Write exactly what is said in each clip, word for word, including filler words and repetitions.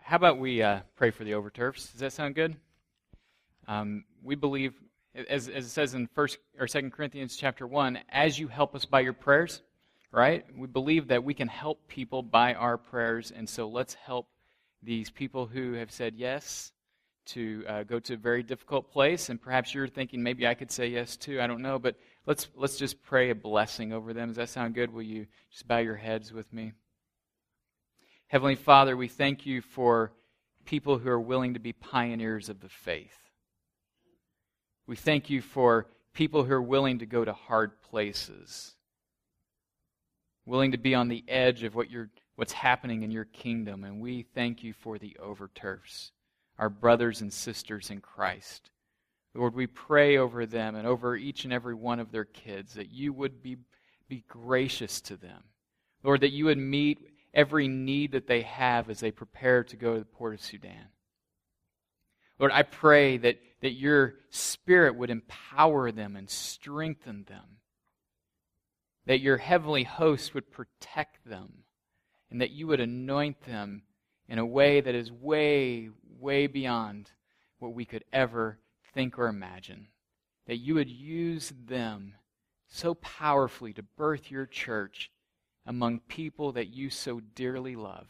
How about we uh, pray for the Overturfs? Does that sound good? Um, we believe, as, as it says in First or Second Corinthians chapter one, as you help us by your prayers, right? We believe that we can help people by our prayers, and so let's help these people who have said yes to uh, go to a very difficult place, and perhaps you're thinking maybe I could say yes too. I don't know, but let's let's just pray a blessing over them. Does that sound good? Will you just bow your heads with me? Heavenly Father, we thank you for people who are willing to be pioneers of the faith. We thank you for people who are willing to go to hard places, willing to be on the edge of what you're, what's happening in your kingdom. And we thank you for the Overturfs, our brothers and sisters in Christ. Lord, we pray over them and over each and every one of their kids that you would be, be gracious to them. Lord, that you would meet every need that they have as they prepare to go to the Port of Sudan. Lord, I pray that, that your Spirit would empower them and strengthen them, that your heavenly host would protect them, and that you would anoint them in a way that is way, way beyond what we could ever think or imagine. That you would use them so powerfully to birth your church among people that you so dearly love.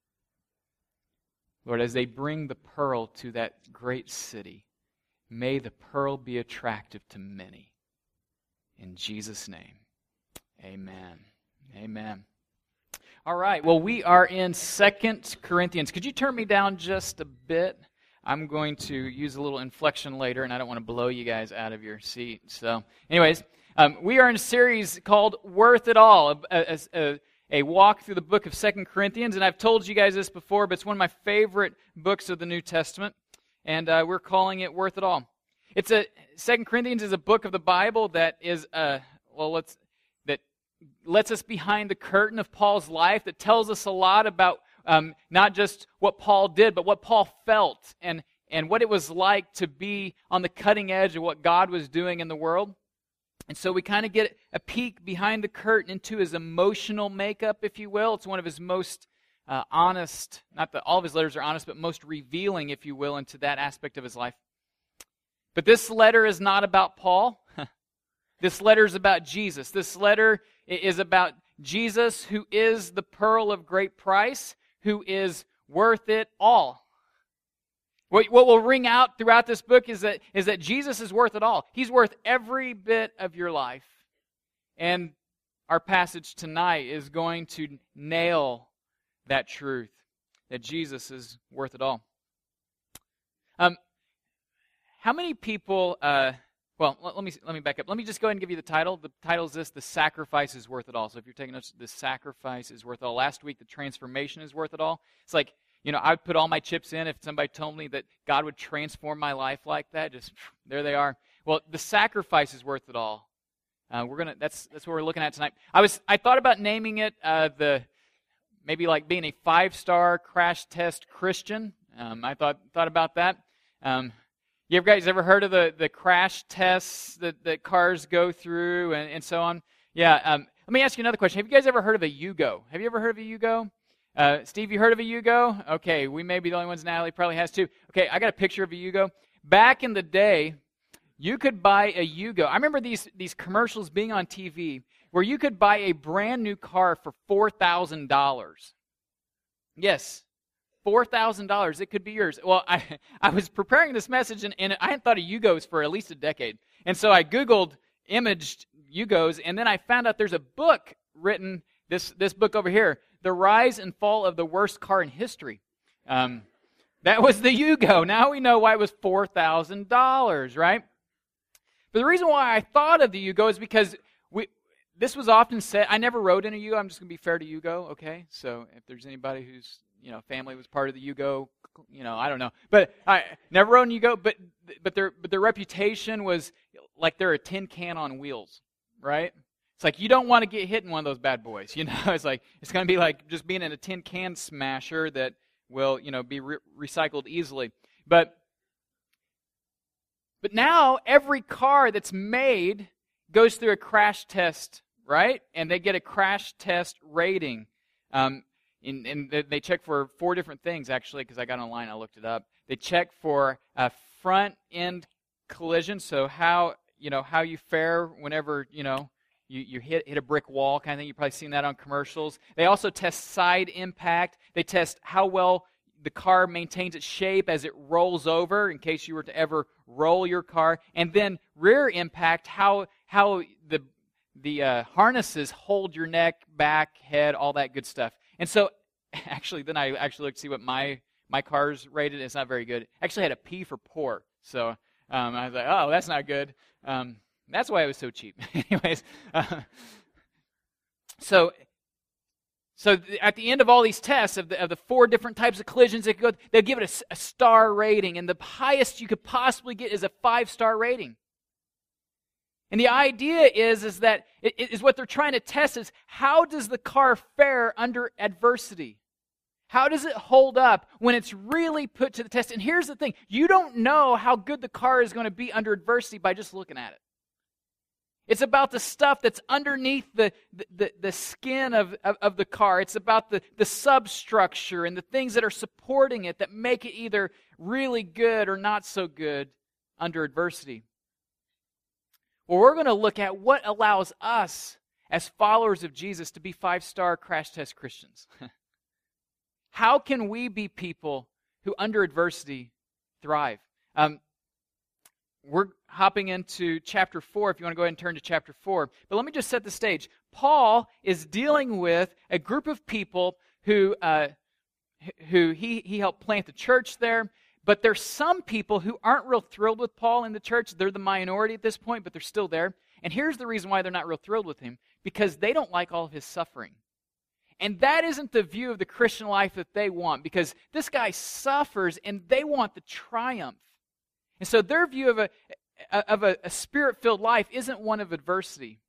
Lord, as they bring the pearl to that great city, may the pearl be attractive to many. In Jesus' name, amen. Amen. All right, well, we are in Second Corinthians. Could you turn me down just a bit? I'm going to use a little inflection later, and I don't want to blow you guys out of your seat. So, anyways, um, we are in a series called Worth It All, a, a, a, a walk through the book of Second Corinthians. And I've told you guys this before, but it's one of my favorite books of the New Testament, and uh, we're calling it Worth It All. It's a Second Corinthians is a book of the Bible that is uh, well, let's that lets us behind the curtain of Paul's life, that tells us a lot about um, not just what Paul did, but what Paul felt and and what it was like to be on the cutting edge of what God was doing in the world. And so we kind of get a peek behind the curtain into his emotional makeup, if you will. It's one of his most uh, honest, not that all of his letters are honest, but most revealing, if you will, into that aspect of his life. But this letter is not about Paul. This letter is about Jesus. This letter is about Jesus, who is the pearl of great price, who is worth it all. What, what will ring out throughout this book is that, is that Jesus is worth it all. He's worth every bit of your life. And our passage tonight is going to nail that truth, that Jesus is worth it all. Um, how many people, uh, well, let, let me let me back up. Let me just go ahead and give you the title. The title is this: The Sacrifice is Worth It All. So if you're taking notes, the sacrifice is worth it all. Last week, the transformation is worth it all. It's like, you know, I would put all my chips in if somebody told me that God would transform my life like that. Just, there they are. Well, the sacrifice is worth it all. Uh, we're gonna. That's that's what we're looking at tonight. I was. I thought about naming it uh, the maybe like being a five-star crash test Christian. Um, I thought thought about that. Um, you guys ever heard of the, the crash tests that, that cars go through and, and so on? Yeah. Um, let me ask you another question. Have you guys ever heard of a Yugo? Have you ever heard of a Yugo? Uh, Steve, you heard of a Yugo? Okay, we may be the only ones. Natalie probably has too. Okay, I got a picture of a Yugo. Back in the day, you could buy a Yugo. I remember these, these commercials being on T V where you could buy a brand new car for four thousand dollars. Yes, four thousand dollars. It could be yours. Well, I, I was preparing this message, and, and I hadn't thought of Yugos for at least a decade. And so I Googled imaged Yugos, and then I found out there's a book written, this, this book over here, The Rise and Fall of the Worst Car in History. Um, that was the Yugo. Now we know why it was four thousand dollars, right? But the reason why I thought of the Yugo is because we this was often said. I never rode in a Yugo. I'm just going to be fair to Yugo, okay? So if there's anybody whose you know family was part of the Yugo, you know, I don't know. But I never rode in Yugo, but but their but their reputation was like they're a tin can on wheels, right? It's like you don't want to get hit in one of those bad boys, you know. It's like it's going to be like just being in a tin can smasher that will, you know, be re- recycled easily. But but now every car that's made goes through a crash test, right? And they get a crash test rating. Um, in, in, they check for four different things, actually, because I got online, I looked it up. They check for a front-end collision, so how, you know, how you fare whenever, you know, you, you hit, hit a brick wall kind of thing. You've probably seen that on commercials. They also test side impact. They test how well the car maintains its shape as it rolls over, in case you were to ever roll your car. And then rear impact, how how the the uh, harnesses hold your neck, back, head, all that good stuff. And so, actually, then I actually looked to see what my my car's rated. It's not very good. I actually had a P for poor. So um, I was like, oh, that's not good. Um, that's why it was so cheap. Anyways, uh, so. So th- at the end of all these tests, of the, of the four different types of collisions, they go, they'll give it a, a star rating, and the highest you could possibly get is a five-star rating. And the idea is, is that it, it is what they're trying to test is, how does the car fare under adversity? How does it hold up when it's really put to the test? And here's the thing, you don't know how good the car is going to be under adversity by just looking at it. It's about the stuff that's underneath the, the, the skin of, of, of the car. It's about the, the substructure and the things that are supporting it that make it either really good or not so good under adversity. Well, we're going to look at what allows us as followers of Jesus to be five-star crash test Christians. How can we be people who under adversity thrive? Um, We're hopping into chapter four, if you want to go ahead and turn to chapter four. But let me just set the stage. Paul is dealing with a group of people who uh, who he, he helped plant the church there. But there's some people who aren't real thrilled with Paul in the church. They're the minority at this point, but they're still there. And here's the reason why they're not real thrilled with him. Because they don't like all of his suffering. And that isn't the view of the Christian life that they want. Because this guy suffers and they want the triumph. And so their view of a of a, a spirit-filled life isn't one of adversity.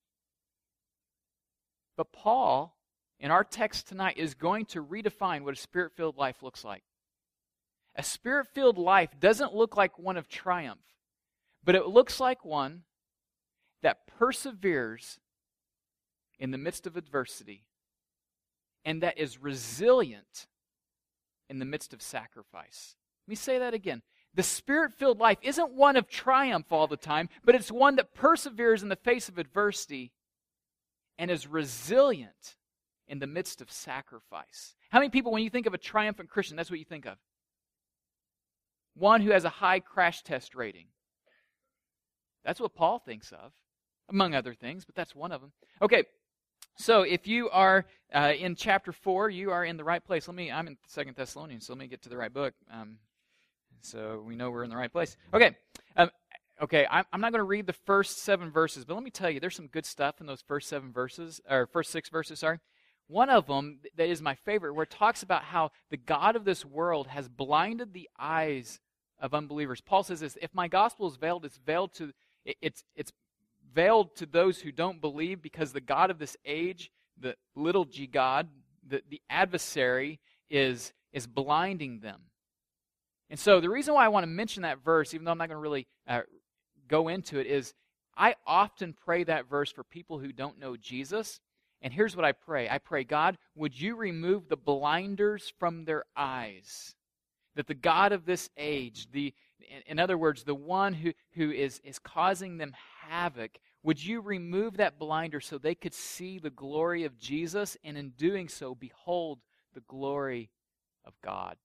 But Paul, in our text tonight, is going to redefine what a spirit-filled life looks like. A spirit-filled life doesn't look like one of triumph, but it looks like one that perseveres in the midst of adversity and that is resilient in the midst of sacrifice. Let me say that again. The Spirit-filled life isn't one of triumph all the time, but it's one that perseveres in the face of adversity and is resilient in the midst of sacrifice. How many people, when you think of a triumphant Christian, that's what you think of? One who has a high crash test rating. That's what Paul thinks of, among other things, but that's one of them. Okay, so if you are uh, in chapter four, you are in the right place. Let me, I'm in Second Thessalonians, so let me get to the right book. Um, So we know we're in the right place. Okay, um, okay. I'm, I'm not going to read the first seven verses, but let me tell you, there's some good stuff in those first seven verses, or first six verses. Sorry, one of them that is my favorite, where it talks about how the God of this world has blinded the eyes of unbelievers. Paul says this: "If my gospel is veiled, it's veiled to it, it's it's veiled to those who don't believe, because the God of this age, the little g God, the the adversary, is is blinding them." And so the reason why I want to mention that verse, even though I'm not going to really uh, go into it, is I often pray that verse for people who don't know Jesus. And here's what I pray. I pray, God, would you remove the blinders from their eyes? That the God of this age, the in other words, the one who, who is, is causing them havoc, would you remove that blinder so they could see the glory of Jesus, and in doing so, behold the glory of God?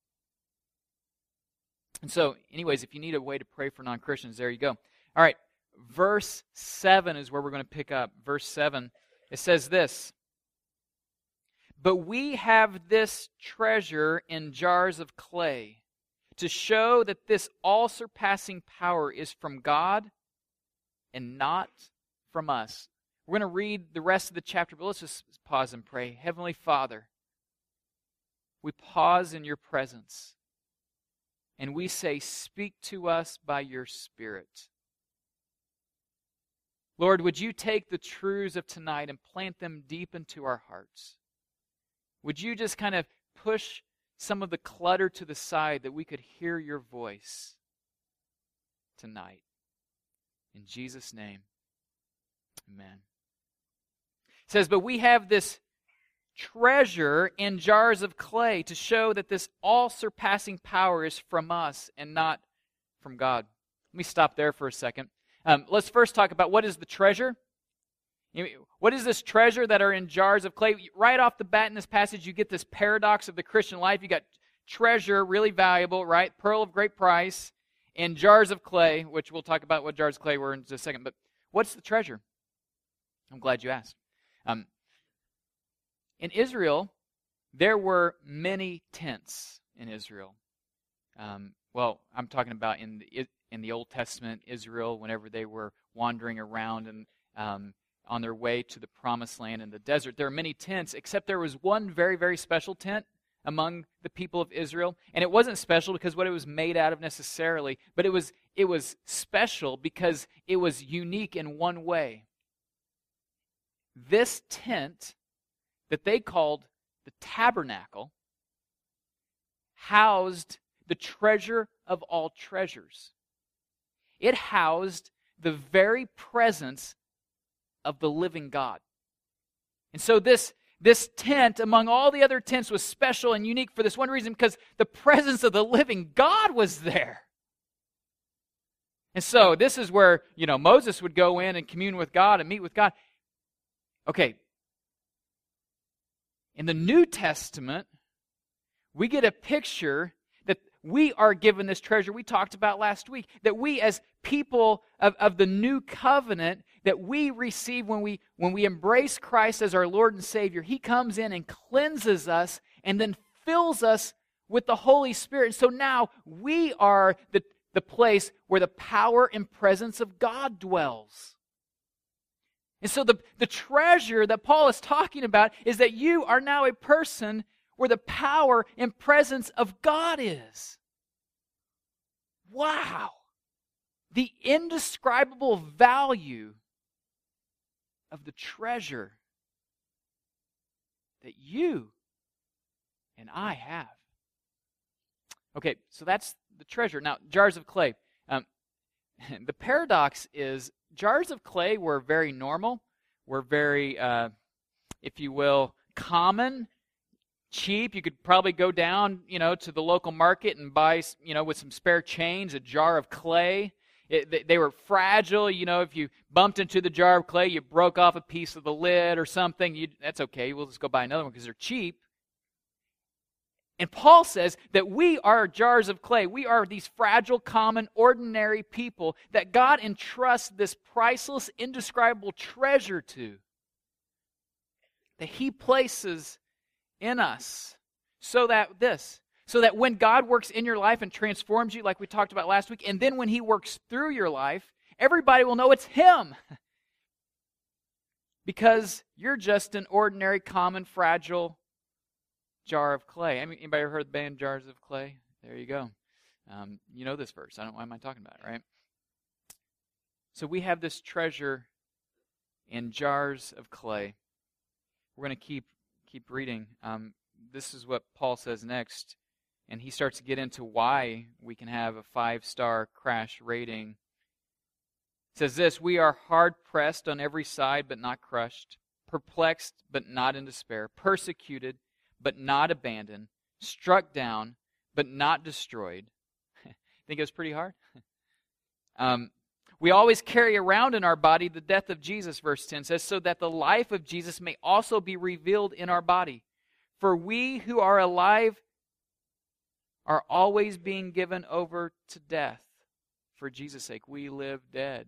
And so, anyways, if you need a way to pray for non-Christians, there you go. All right, verse seven is where we're going to pick up. Verse seven, it says this: "But we have this treasure in jars of clay, to show that this all-surpassing power is from God and not from us." We're going to read the rest of the chapter, but let's just pause and pray. Heavenly Father, we pause in your presence. And we say, speak to us by your Spirit. Lord, would you take the truths of tonight and plant them deep into our hearts? Would you just kind of push some of the clutter to the side that we could hear your voice tonight? In Jesus' name, amen. It says, "But we have this treasure in jars of clay to show that this all-surpassing power is from us and not from God. Let me stop there for a second. Um, let's first talk about what is the treasure. What is this treasure that are in jars of clay? Right off the bat in this passage, you get this paradox of the Christian life. You got treasure, really valuable, right? Pearl of great price, and jars of clay, which we'll talk about what jars of clay were in just a second. But what's the treasure? I'm glad you asked. Um, in Israel, there were many tents in Israel. Um, well, I'm talking about in the in the Old Testament Israel, whenever they were wandering around and um, on their way to the promised land in the desert. There are many tents, except there was one very, very special tent among the people of Israel. And it wasn't special because what it was made out of necessarily, but it was it was special because it was unique in one way. This tent that they called the tabernacle housed the treasure of all treasures. It housed the very presence of the living God. And so this, this tent, among all the other tents, was special and unique for this one reason, because the presence of the living God was there. And so this is where, you know, Moses would go in and commune with God and meet with God. Okay. In the New Testament, we get a picture that we are given this treasure we talked about last week, that we as people of, of the new covenant, that we receive when we when we embrace Christ as our Lord and Savior. He comes in and cleanses us and then fills us with the Holy Spirit. And so now we are the, the place where the power and presence of God dwells. And so the, the treasure that Paul is talking about is that you are now a person where the power and presence of God is. Wow! The indescribable value of the treasure that you and I have. Okay, so that's the treasure. Now, jars of clay. Um, the paradox is jars of clay were very normal, were very, uh, if you will, common, cheap. You could probably go down, you know, to the local market and buy, you know, with some spare change, a jar of clay. It, they, they were fragile. You know, if you bumped into the jar of clay, you broke off a piece of the lid or something. You, that's okay. We'll just go buy another one because they're cheap. And Paul says that we are jars of clay. We are these fragile, common, ordinary people that God entrusts this priceless, indescribable treasure to, that He places in us, so that this, so that when God works in your life and transforms you, like we talked about last week, and then when He works through your life, everybody will know it's Him. Because you're just an ordinary, common, fragile jar of clay. I mean, anybody ever heard the band Jars of Clay? There you go. Um, you know this verse. I don't. Why am I talking about it, right? So we have this treasure in jars of clay. We're going to keep keep reading. Um, this is what Paul says next, and he starts to get into why we can have a five-star crash rating. It says this: we are hard pressed on every side, but not crushed; perplexed, but not in despair; persecuted, but not abandoned; struck down, but not destroyed. Think it was pretty hard? um, we always carry around in our body the death of Jesus, verse ten says, so that the life of Jesus may also be revealed in our body. For we who are alive are always being given over to death. For Jesus' sake, we live dead.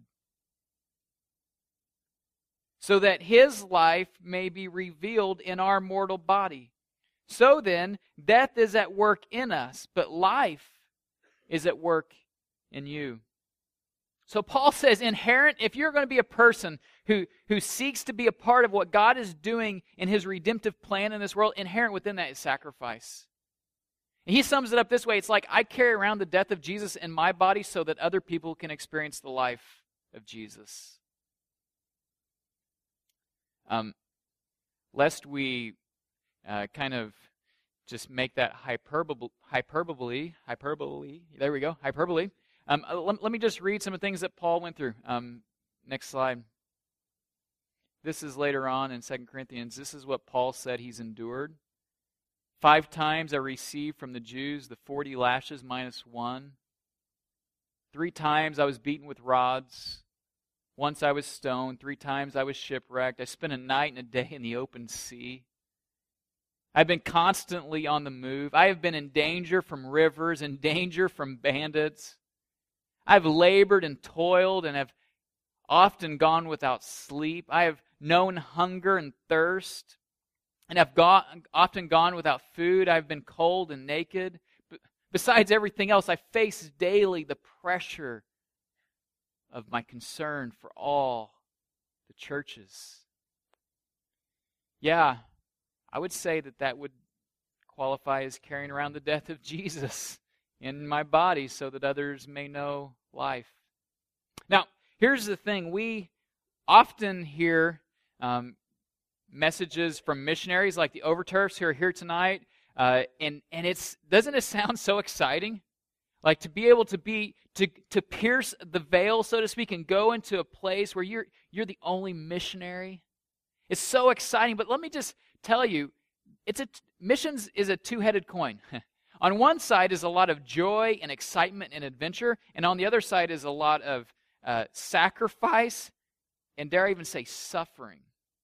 So that His life may be revealed in our mortal body. So then, death is at work in us, but life is at work in you. So Paul says, inherent, if you're going to be a person who, who seeks to be a part of what God is doing in His redemptive plan in this world, inherent within that is sacrifice. And he sums it up this way: it's like I carry around the death of Jesus in my body so that other people can experience the life of Jesus. Um, lest we uh, kind of just make that hyperbole, hyperbole, hyperbole, there we go, hyperbole. Um, let, let me just read some of the things that Paul went through. Um, next slide. This is later on in Second Corinthians. This is what Paul said he's endured. Five times I received from the Jews the forty lashes minus one. Three times I was beaten with rods. Once I was stoned. Three times I was shipwrecked. I spent a night and a day in the open sea. I've been constantly on the move. I have been in danger from rivers, in danger from bandits. I've labored and toiled and have often gone without sleep. I have known hunger and thirst, and have got, often gone without food. I've been cold and naked. Besides everything else, I face daily the pressure of my concern for all the churches. Yeah, I would say that that would qualify as carrying around the death of Jesus in my body so that others may know life. Now, here's the thing. We often hear um, messages from missionaries like the Overturfs who are here tonight, uh, and, and it's doesn't it sound so exciting? Like to be able to be to to pierce the veil, so to speak, and go into a place where you're you're the only missionary. It's so exciting. But let me just tell you, it's a missions is a two-headed coin. On one side is a lot of joy and excitement and adventure, and on the other side is a lot of uh, sacrifice and, dare I even say, suffering.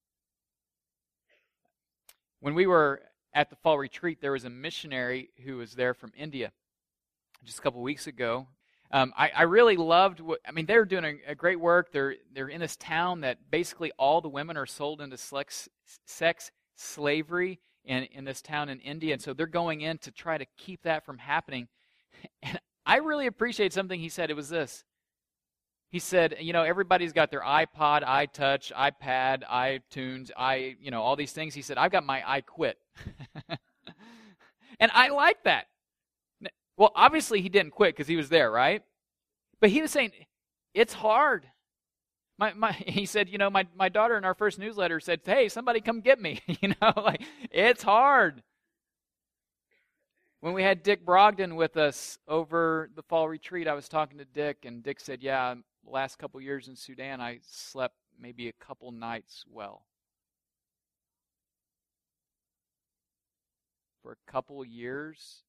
When we were at the fall retreat, there was a missionary who was there from India just a couple weeks ago. Um, I, I really loved what, I mean, they're doing a, a great work. They're they're in this town that basically all the women are sold into sex, sex slavery in, in this town in India. And so they're going in to try to keep that from happening. And I really appreciate something he said. It was this. He said, you know, everybody's got their iPod, iTouch, iPad, iTunes, i, you know, all these things. He said, I've got my I quit. And I like that. Well, obviously he didn't quit because he was there, right? But he was saying, it's hard. My, my, he said, you know, my, my daughter in our first newsletter said, hey, somebody come get me. You know, like, it's hard. When we had Dick Brogdon with us over the fall retreat, I was talking to Dick, and Dick said, yeah, the last couple years in Sudan, I slept maybe a couple nights well. For a couple years.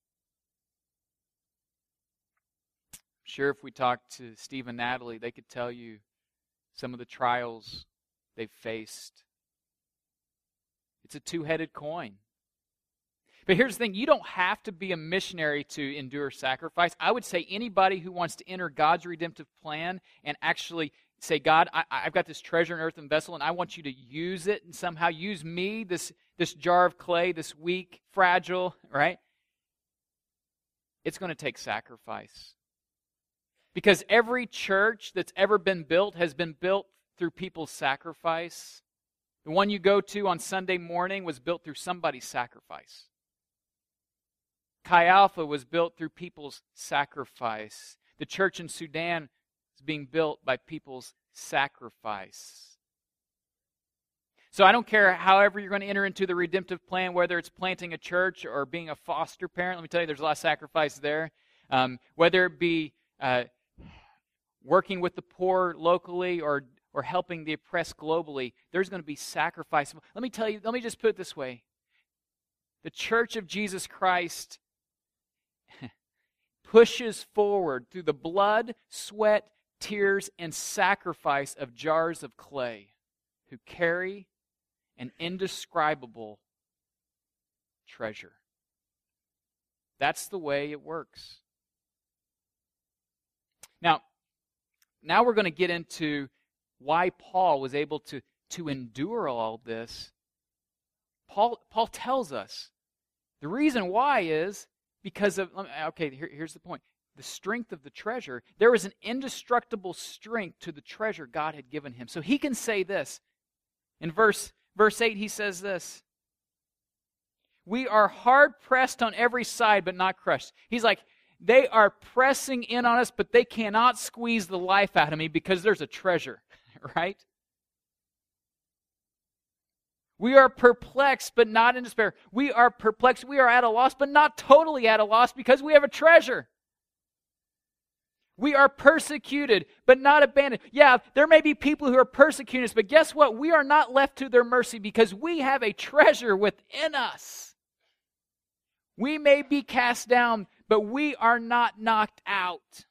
I'm sure if we talked to Steve and Natalie, they could tell you some of the trials they've faced. It's a two-headed coin. But here's the thing, you don't have to be a missionary to endure sacrifice. I would say anybody who wants to enter God's redemptive plan and actually say, God, I, I've got this treasure in earthen vessel, and I want you to use it and somehow use me, this, this jar of clay, this weak, fragile, right? It's going to take sacrifice. Because every church that's ever been built has been built through people's sacrifice. The one you go to on Sunday morning was built through somebody's sacrifice. Chi Alpha was built through people's sacrifice. The church in Sudan is being built by people's sacrifice. So I don't care however you're going to enter into the redemptive plan, whether it's planting a church or being a foster parent. Let me tell you, there's a lot of sacrifice there. Um, whether it be uh, working with the poor locally or or helping the oppressed globally, there's going to be sacrifice. Let me tell you, let me just put it this way. The Church of Jesus Christ pushes forward through the blood, sweat, tears, and sacrifice of jars of clay who carry an indescribable treasure. That's the way it works. Now, now we're going to get into why Paul was able to, to endure all this. Paul, Paul tells us the reason why is because of, okay, here, here's the point. The strength of the treasure. There was an indestructible strength to the treasure God had given him. So he can say this. In verse, verse eight, he says this. We are hard pressed on every side, but not crushed. He's like, they are pressing in on us, but they cannot squeeze the life out of me because there's a treasure, right? We are perplexed, but not in despair. We are perplexed. We are at a loss, but not totally at a loss because we have a treasure. We are persecuted, but not abandoned. Yeah, there may be people who are persecuting us, but guess what? We are not left to their mercy because we have a treasure within us. We may be cast down, but we are not knocked out.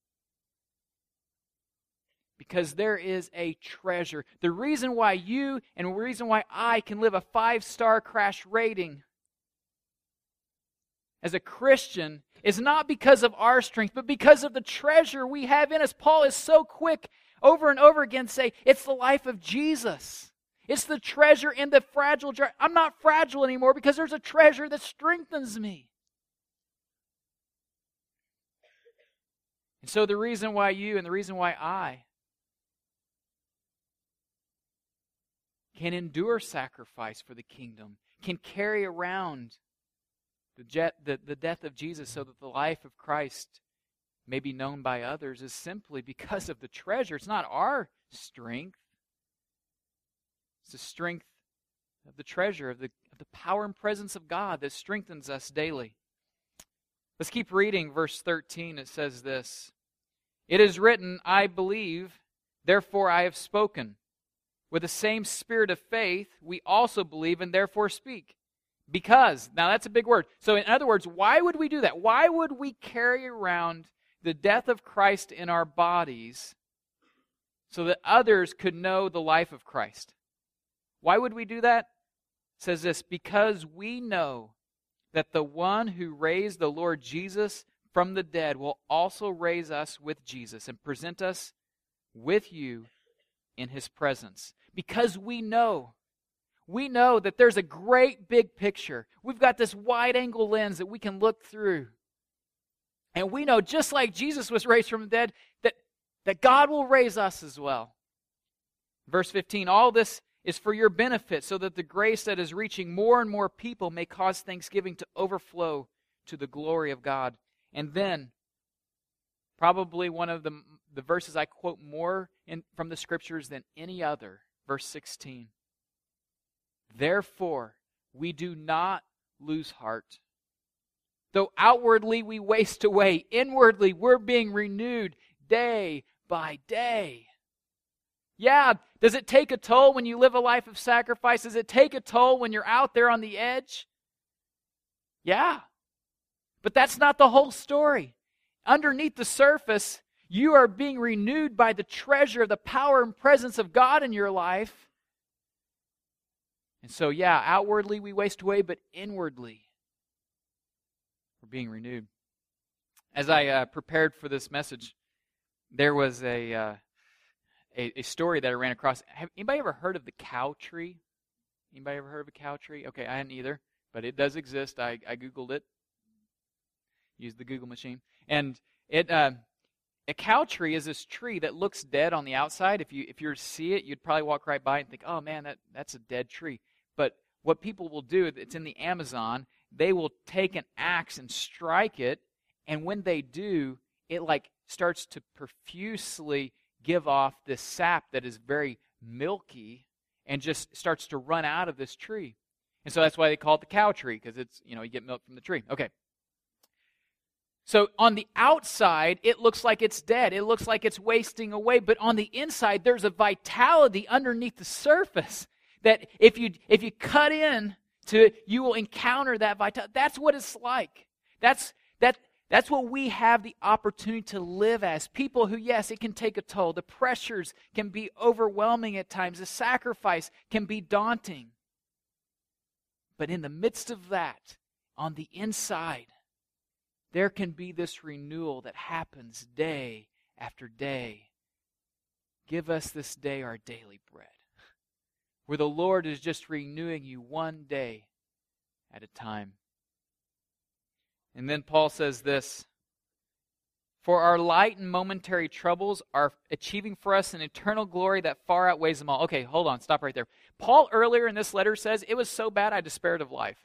Because there is a treasure. The reason why you and the reason why I can live a five-star crash rating as a Christian is not because of our strength, but because of the treasure we have in us. Paul is so quick over and over again to say, it's the life of Jesus. It's the treasure in the fragile jar. I'm not fragile anymore because there's a treasure that strengthens me. And so the reason why you and the reason why I can endure sacrifice for the kingdom, can carry around the, jet, the, the death of Jesus so that the life of Christ may be known by others, is simply because of the treasure. It's not our strength. It's the strength of the treasure, of the, of the power and presence of God that strengthens us daily. Let's keep reading verse thirteen. It says this, "It is written, I believe, therefore I have spoken. With the same spirit of faith, we also believe and therefore speak." Because, now that's a big word. So in other words, why would we do that? Why would we carry around the death of Christ in our bodies so that others could know the life of Christ? Why would we do that? It says this, because we know that the one who raised the Lord Jesus from the dead will also raise us with Jesus and present us with you in His presence. Because we know, we know that there's a great big picture. We've got this wide-angle lens that we can look through. And we know, just like Jesus was raised from the dead, that, that God will raise us as well. Verse fifteen, all this is for your benefit, so that the grace that is reaching more and more people may cause thanksgiving to overflow to the glory of God. And then, probably one of the, the verses I quote more in, from the Scriptures than any other, verse sixteen. Therefore, we do not lose heart. Though outwardly we waste away, inwardly we're being renewed day by day. Yeah, does it take a toll when you live a life of sacrifice? Does it take a toll when you're out there on the edge? Yeah. But that's not the whole story. Underneath the surface, you are being renewed by the treasure, the power and presence of God in your life. And so, yeah, outwardly we waste away, but inwardly we're being renewed. As I uh, prepared for this message, there was a, uh, a a story that I ran across. Have anybody ever heard of the cow tree? Anybody ever heard of a cow tree? Okay, I hadn't either, but it does exist. I, I Googled it. Used the Google machine. And it uh, a cow tree is this tree that looks dead on the outside. If you if you were to see it, you'd probably walk right by it and think, oh man, that, that's a dead tree. But what people will do, it's in the Amazon, they will take an axe and strike it, and when they do, it like starts to profusely give off this sap that is very milky and just starts to run out of this tree. And so that's why they call it the cow tree, because it's, you know, you get milk from the tree. Okay. So on the outside, it looks like it's dead. It looks like it's wasting away. But on the inside, there's a vitality underneath the surface that if you if you cut in to it, you will encounter that vitality. That's what it's like. That's that. That's what we have the opportunity to live as. People who, yes, it can take a toll. The pressures can be overwhelming at times. The sacrifice can be daunting. But in the midst of that, on the inside, there can be this renewal that happens day after day. Give us this day our daily bread. Where the Lord is just renewing you one day at a time. And then Paul says this, for our light and momentary troubles are achieving for us an eternal glory that far outweighs them all. Okay, hold on, stop right there. Paul earlier in this letter says, it was so bad I despaired of life.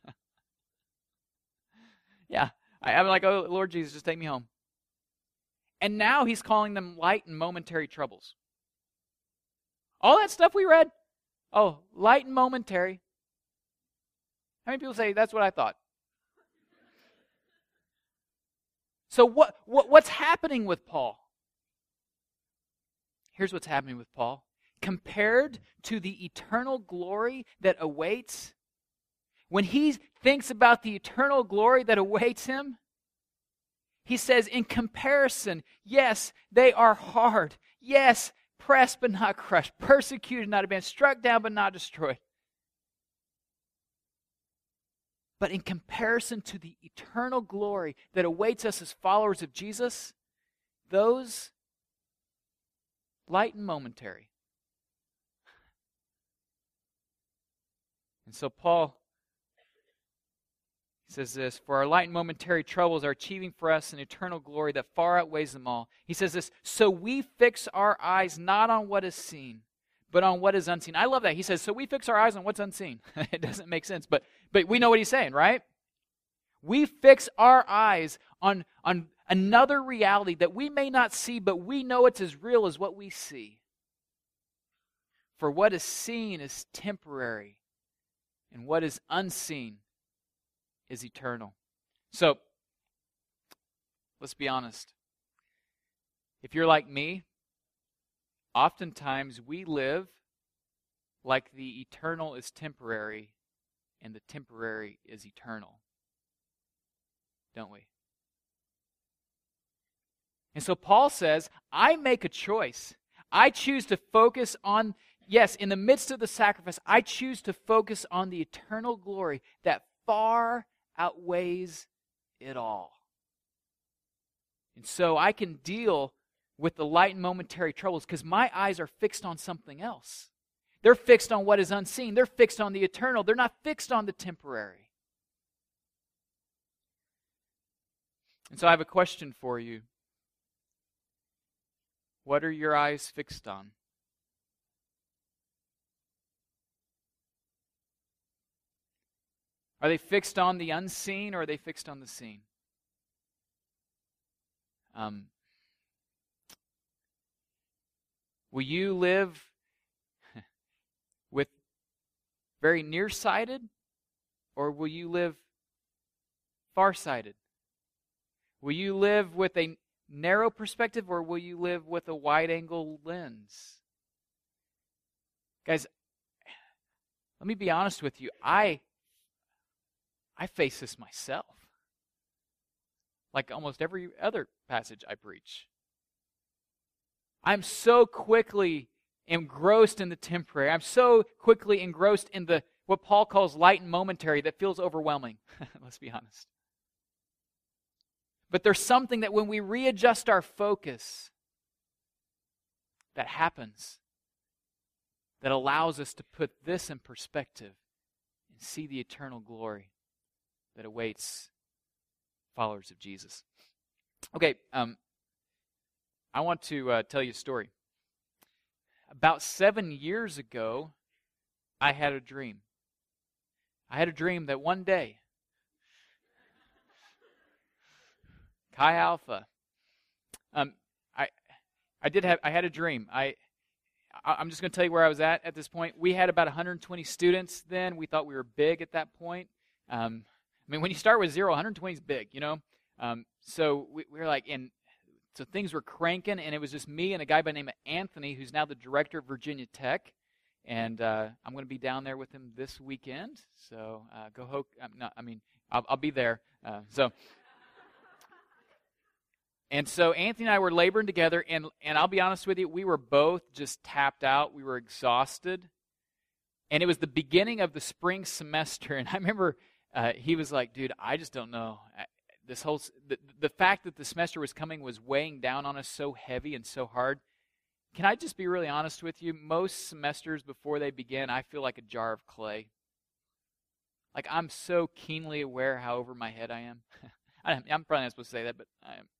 Yeah. I, I'm like, oh, Lord Jesus, just take me home. And now he's calling them light and momentary troubles. All that stuff we read, oh, light and momentary. How many people say, that's what I thought? So what, what what's happening with Paul? Here's what's happening with Paul. Compared to the eternal glory that awaits, when he thinks about the eternal glory that awaits him, he says, in comparison, yes, they are hard. Yes, pressed but not crushed, persecuted, not abandoned, struck down but not destroyed. But in comparison to the eternal glory that awaits us as followers of Jesus, those light and momentary. And so Paul says this, for our light and momentary troubles are achieving for us an eternal glory that far outweighs them all. He says this, so we fix our eyes not on what is seen, but on what is unseen. I love that. He says, so we fix our eyes on what's unseen. It doesn't make sense, but but we know what he's saying, right? We fix our eyes on, on another reality that we may not see, but we know it's as real as what we see. For what is seen is temporary, and what is unseen is eternal. So, let's be honest. If you're like me, oftentimes we live like the eternal is temporary and the temporary is eternal. Don't we? And so Paul says, I make a choice. I choose to focus on, yes, in the midst of the sacrifice, I choose to focus on the eternal glory that far outweighs it all. And so I can deal with the light and momentary troubles because my eyes are fixed on something else. They're fixed on what is unseen. They're fixed on the eternal. They're not fixed on the temporary. And so I have a question for you. What are your eyes fixed on? Are they fixed on the unseen or are they fixed on the seen? Um, will you live with very nearsighted or will you live farsighted? Will you live with a narrow perspective or will you live with a wide-angle lens? Guys, let me be honest with you. I I face this myself. Like almost every other passage I preach. I'm so quickly engrossed in the temporary. I'm so quickly engrossed in the what Paul calls light and momentary that feels overwhelming. Let's be honest. But there's something that when we readjust our focus, that happens, that allows us to put this in perspective and see the eternal glory that awaits followers of Jesus. Okay, um, I want to uh, tell you a story. About seven years ago, I had a dream. I had a dream that one day, Chi Alpha, um, I, I did have, I had a dream. I, I I'm just going to tell you where I was at at this point. We had about one hundred twenty students then. We thought we were big at that point. Um, I mean, when you start with zero, one hundred twenty is big, you know. Um, so we, we were like, in, so things were cranking, and it was just me and a guy by the name of Anthony, who's now the director of Virginia Tech. And uh, I'm going to be down there with him this weekend. So uh, go Hoke. I'm not, I mean, I'll, I'll be there. Uh, so. And so Anthony and I were laboring together, and, and I'll be honest with you, we were both just tapped out. We were exhausted. And it was the beginning of the spring semester, and I remember uh, he was like, dude, I just don't know. This whole the, the fact that the semester was coming was weighing down on us so heavy and so hard. Can I just be really honest with you? Most semesters before they begin, I feel like a jar of clay. Like I'm so keenly aware how over my head I am. I'm probably not supposed to say that, but I am.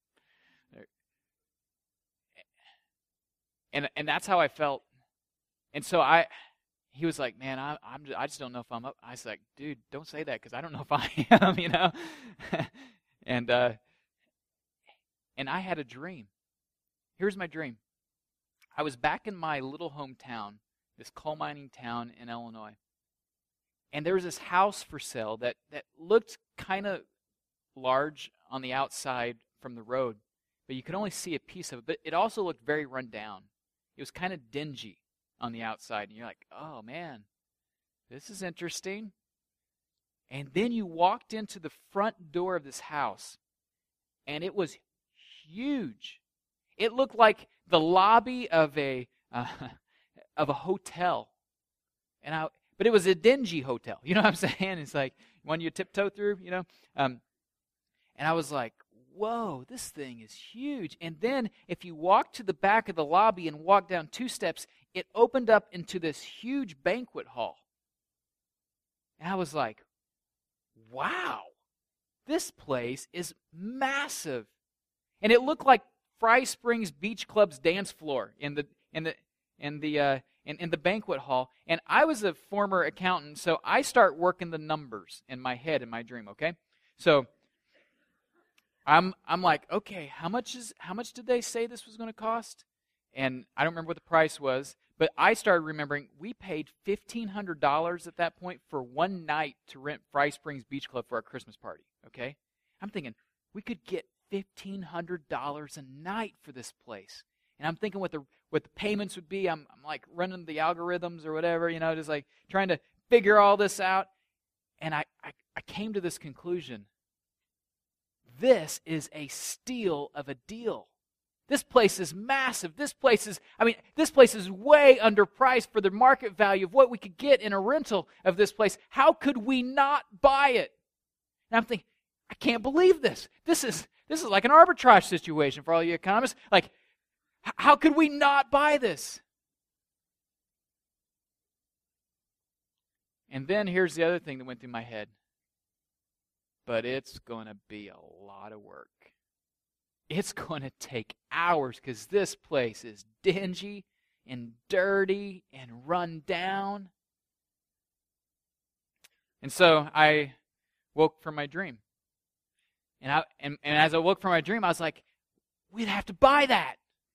And and that's how I felt. And so I, he was like, man, I I'm just, I just don't know if I'm up. I was like, dude, don't say that because I don't know if I am, you know. and uh, and I had a dream. Here's my dream. I was back in my little hometown, this coal mining town in Illinois, and there was this house for sale that that looked kind of large on the outside from the road, but you could only see a piece of it. But it also looked very run down. It was kind of dingy on the outside, and you're like, oh man, this is interesting. And then you walked into the front door of this house, and it was huge. It looked like the lobby of a uh, of a hotel, and I. But it was a dingy hotel. You know what I'm saying? It's like one you tiptoe through. You know, um, and I was like, whoa, this thing is huge. And then if you walk to the back of the lobby and walk down two steps, it opened up into this huge banquet hall. And I was like, wow, this place is massive. And it looked like Fry Springs Beach Club's dance floor in the in the in the uh, in, in the banquet hall. And I was a former accountant, so I start working the numbers in my head in my dream. Okay, so I'm I'm like, okay, how much is how much did they say this was going to cost? And I don't remember what the price was, but I started remembering we paid fifteen hundred dollars at that point for one night to rent Fry Springs Beach Club for our Christmas party. Okay, I'm thinking we could get fifteen hundred dollars a night for this place. And I'm thinking what the what the payments would be. I'm, I'm like running the algorithms or whatever, you know, just like trying to figure all this out. And I, I, I came to this conclusion. This is a steal of a deal. This place is massive. This place is, I mean, this place is way underpriced for the market value of what we could get in a rental of this place. How could we not buy it? And I'm thinking, I can't believe this. This is this is like an arbitrage situation for all you economists. Like, how could we not buy this? And then here's the other thing that went through my head. But it's going to be a lot of work. It's going to take hours because this place is dingy and dirty and run down. And so I woke from my dream. And, I, and, and as I woke from my dream, I was like, we'd have to buy that.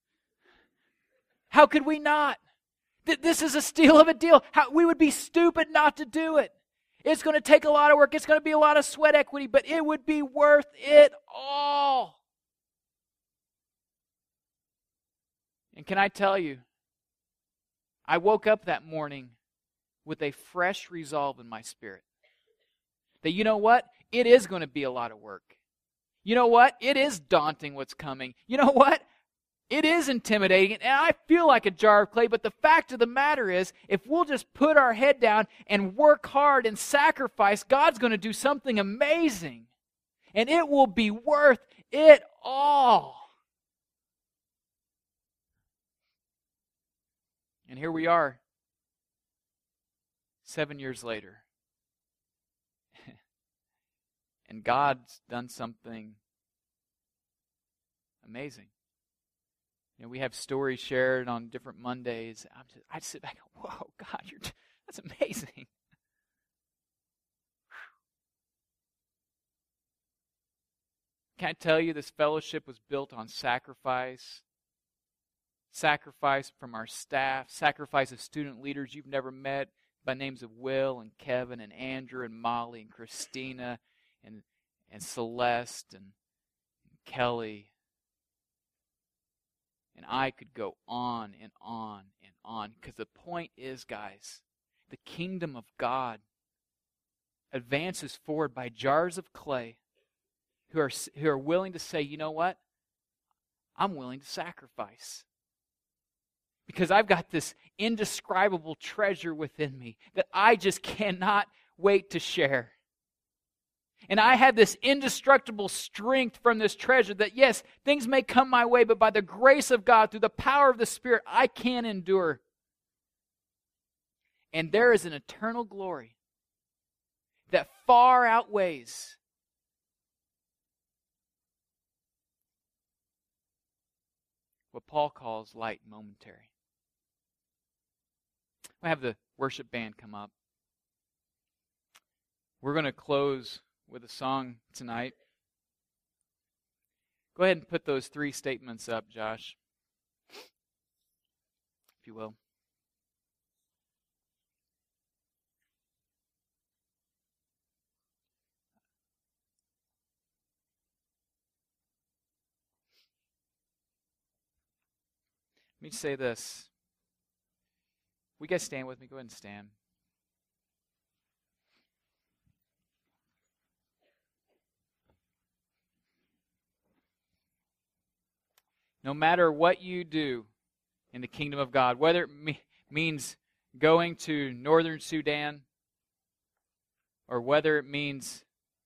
How could we not? Th- this is a steal of a deal. How, we would be stupid not to do it. It's going to take a lot of work. It's going to be a lot of sweat equity, but it would be worth it all. And can I tell you, I woke up that morning with a fresh resolve in my spirit. That you know what? It is going to be a lot of work. You know what? It is daunting what's coming. You know what? It is intimidating, and I feel like a jar of clay, but the fact of the matter is, if we'll just put our head down and work hard and sacrifice, God's going to do something amazing. And it will be worth it all. And here we are, seven years later. And God's done something amazing. You know, we have stories shared on different Mondays. I'm just, I just sit back and go, whoa, God, you're, that's amazing. Can I tell you, this fellowship was built on sacrifice. Sacrifice from our staff, sacrifice of student leaders you've never met by names of Will and Kevin and Andrew and Molly and Christina and, and Celeste and, and Kelly. And I could go on and on and on. Because the point is, guys, the kingdom of God advances forward by jars of clay who are, who are willing to say, you know what? I'm willing to sacrifice. Because I've got this indescribable treasure within me that I just cannot wait to share. And I have this indestructible strength from this treasure that, yes, things may come my way, but by the grace of God, through the power of the Spirit, I can endure. And there is an eternal glory that far outweighs what Paul calls light and momentary. I have the worship band come up. We're going to close with a song tonight. Go ahead and put those three statements up, Josh, if you will. me say this. Will you guys stand with me? Go ahead and stand. No matter what you do in the kingdom of God, whether it me- means going to northern Sudan or whether it means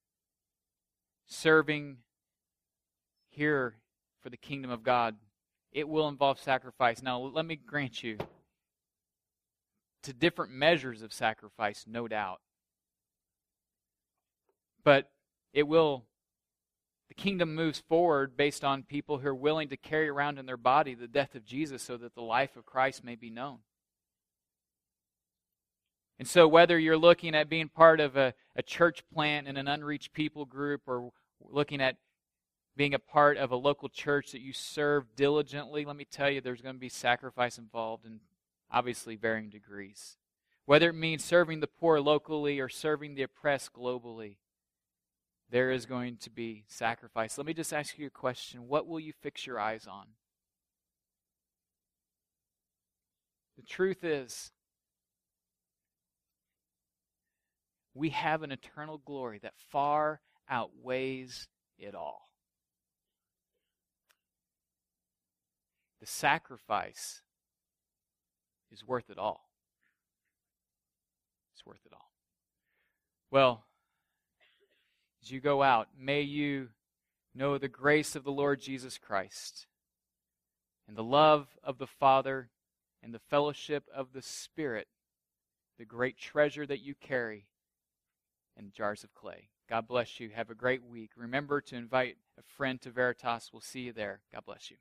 serving here for the kingdom of God, it will involve sacrifice. Now, let me grant you, to different measures of sacrifice, no doubt. But it will, the kingdom moves forward based on people who are willing to carry around in their body the death of Jesus so that the life of Christ may be known. And so whether you're looking at being part of a, a church plant in an unreached people group, or looking at being a part of a local church that you serve diligently, let me tell you, there's going to be sacrifice involved in obviously varying degrees. Whether it means serving the poor locally or serving the oppressed globally, there is going to be sacrifice. Let me just ask you a question. What will you fix your eyes on? The truth is, we have an eternal glory that far outweighs it all. The sacrifice is worth it all. It's worth it all. Well, as you go out, may you know the grace of the Lord Jesus Christ and the love of the Father and the fellowship of the Spirit, the great treasure that you carry in jars of clay. God bless you. Have a great week. Remember to invite a friend to Veritas. We'll see you there. God bless you.